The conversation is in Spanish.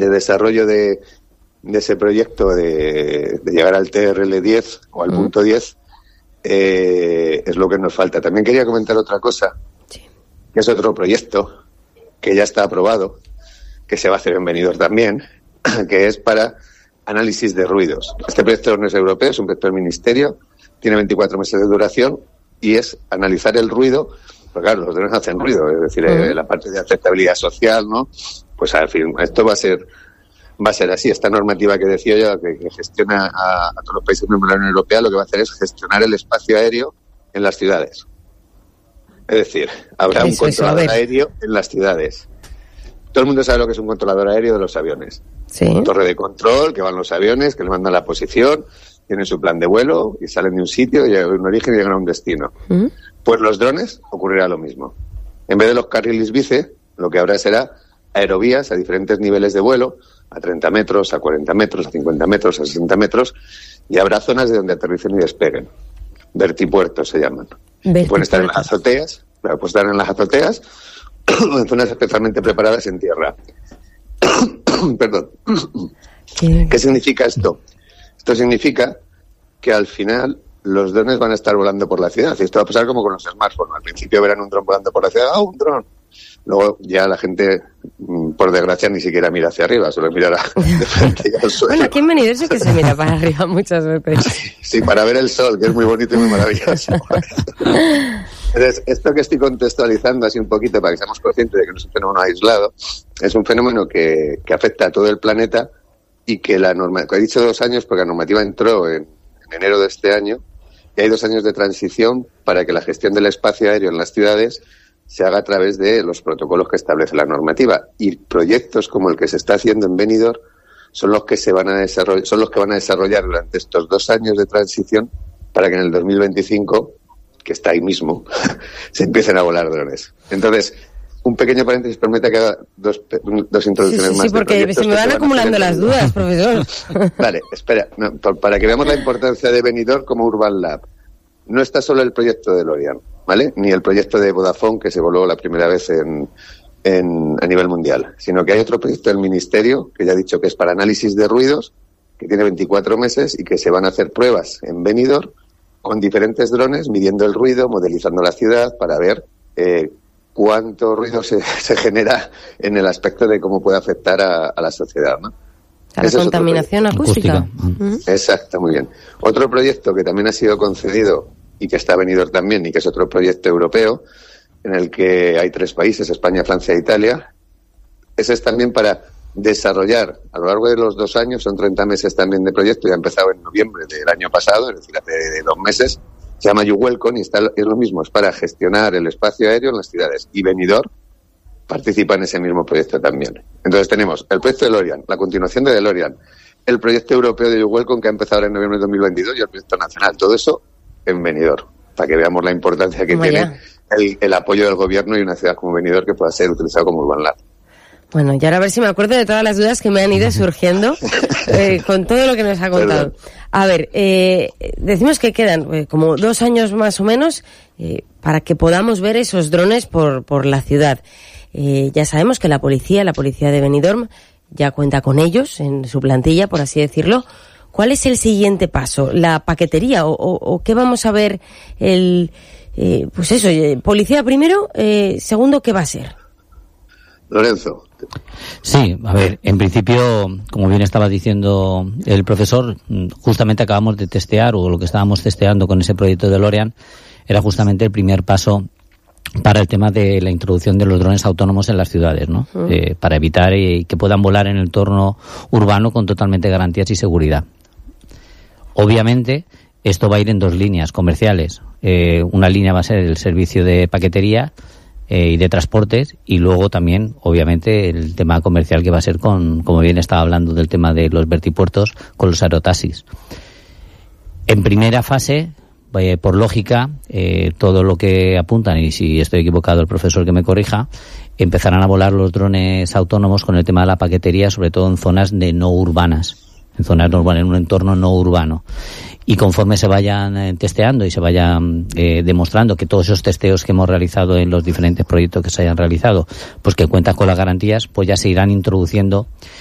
de desarrollo de ese proyecto de llegar al TRL10 o al punto 10 es lo que nos falta. También quería comentar otra cosa, que es otro proyecto que ya está aprobado, que se va a hacer en Benidorm también, que es para análisis de ruidos. Este proyecto no es europeo, es un proyecto del Ministerio, tiene 24 meses de duración y es analizar el ruido, porque claro, los drones hacen ruido, es decir, la parte de aceptabilidad social, ¿no? Pues al fin, esto va a ser así. Esta normativa que decía yo, que gestiona a todos los países miembros de la Unión Europea, lo que va a hacer es gestionar el espacio aéreo en las ciudades. Es decir, habrá un controlador aéreo en las ciudades. Todo el mundo sabe lo que es un controlador aéreo de los aviones. Sí. Una torre de control, que van los aviones, que le mandan la posición, tienen su plan de vuelo y salen de un sitio, llegan a un origen y llegan a un destino. Pues los drones ocurrirá lo mismo. En vez de los carriles bici, lo que habrá será aerovías a diferentes niveles de vuelo, a 30 metros, a 40 metros, a 50 metros, a 60 metros, y habrá zonas de donde aterricen y despeguen. Vertipuertos se llaman. Pueden estar en las azoteas, o en zonas especialmente preparadas en tierra. Perdón. ¿Qué significa esto? Esto significa que al final los drones van a estar volando por la ciudad. Y esto va a pasar como con los smartphones. Al principio verán un dron volando por la ciudad. ¡Ah, un dron! Luego ya la gente, por desgracia, ni siquiera mira hacia arriba, solo mirará de frente al suelo. Bueno, aquí en Benidorm sí que se mira para arriba muchas veces. Sí, para ver el sol, que es muy bonito y muy maravilloso. Entonces, esto que estoy contextualizando así un poquito para que seamos conscientes de que no es un fenómeno aislado, es un fenómeno que afecta a todo el planeta y que la norma, he dicho 2 años porque la normativa entró en enero de este año y hay 2 años de transición para que la gestión del espacio aéreo en las ciudades se haga a través de los protocolos que establece la normativa, y proyectos como el que se está haciendo en Benidorm son los que van a desarrollar durante estos 2 años de transición para que en el 2025, que está ahí mismo, se empiecen a volar drones. Entonces, un pequeño paréntesis, permite que haga dos introducciones más. Sí, porque se me van acumulando las dudas, profesor. Vale, espera, para que veamos la importancia de Benidorm como Urban Lab. No está solo el proyecto de Lorian, ¿vale? Ni el proyecto de Vodafone, que se voló la primera vez a nivel mundial, sino que hay otro proyecto del Ministerio, que ya he dicho que es para análisis de ruidos, que tiene 24 meses y que se van a hacer pruebas en Benidorm con diferentes drones, midiendo el ruido, modelizando la ciudad para ver cuánto ruido se genera en el aspecto de cómo puede afectar a la sociedad, ¿no? A la contaminación acústica. Exacto, muy bien. Otro proyecto que también ha sido concedido y que está Benidorm también, y que es otro proyecto europeo, en el que hay 3 países, España, Francia e Italia. Ese es también para desarrollar a lo largo de los 2 años, son 30 meses también de proyecto, ya ha empezado en noviembre del año pasado, es decir, hace 2 meses, se llama You Welcome y es lo mismo, es para gestionar el espacio aéreo en las ciudades. Y Benidorm participa en ese mismo proyecto también. Entonces tenemos el proyecto de Lorian, la continuación de Lorian, el proyecto europeo de You Welcome que ha empezado ahora en noviembre de 2022 y el proyecto nacional. Todo eso en Benidorm, para que veamos la importancia que tiene el apoyo del gobierno y una ciudad como Benidorm que pueda ser utilizado como Urban Lab. Bueno, y ahora a ver si me acuerdo de todas las dudas que me han ido surgiendo con todo lo que nos ha contado. A ver, decimos que quedan como 2 años más o menos para que podamos ver esos drones por la ciudad. Ya sabemos que la policía de Benidorm ya cuenta con ellos en su plantilla, por así decirlo. ¿Cuál es el siguiente paso? ¿La paquetería o qué vamos a ver? Pues eso, policía primero, segundo, ¿qué va a ser? Lorenzo. Sí, a ver, en principio, como bien estaba diciendo el profesor, justamente acabamos de testear, o lo que estábamos testeando con ese proyecto de Lorian, era justamente el primer paso para el tema de la introducción de los drones autónomos en las ciudades, ¿no? Para evitar que puedan volar en el entorno urbano con totalmente garantías y seguridad. Obviamente, esto va a ir en 2 líneas comerciales. Una línea va a ser el servicio de paquetería y de transportes, y luego también, obviamente, el tema comercial que va a ser como bien estaba hablando del tema de los vertipuertos, con los aerotaxis. En primera fase, por lógica, todo lo que apuntan, y si estoy equivocado el profesor que me corrija, empezarán a volar los drones autónomos con el tema de la paquetería, sobre todo en zonas no urbanas, en un entorno no urbano. Y conforme se vayan testeando y se vayan demostrando que todos esos testeos que hemos realizado en los diferentes proyectos que se hayan realizado, pues que cuentan con las garantías, pues ya se irán introduciendo